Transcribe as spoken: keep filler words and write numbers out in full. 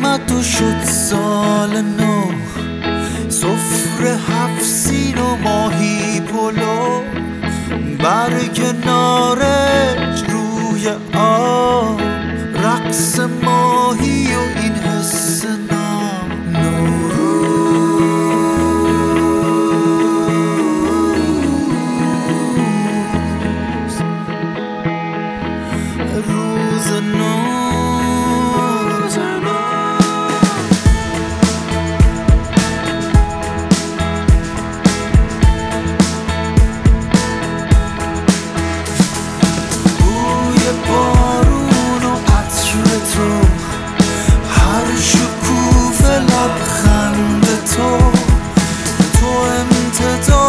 اومد و شد سال نو، سفره هفت سین و ماهی پلو، برگ نارنج روی آب، رقص ماهی و این حس نام. نوروز روز نو، بارون و عطر تو، هر شکوفه لبخند تو، تو امتداد